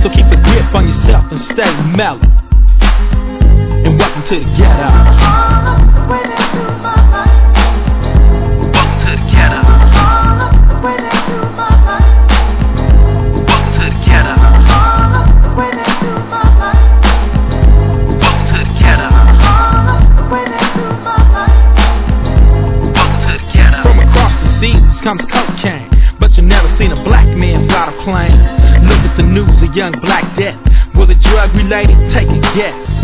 So keep a grip on yourself and stay mellow. And welcome to the ghetto. Welcome to the ghetto. Welcome to the ghetto. Welcome to the ghetto. Welcome to the ghetto. From across the seas comes cocaine, but you never seen a black man fly a plane. Look at the news, a young black death. Was it drug related? Take a guess.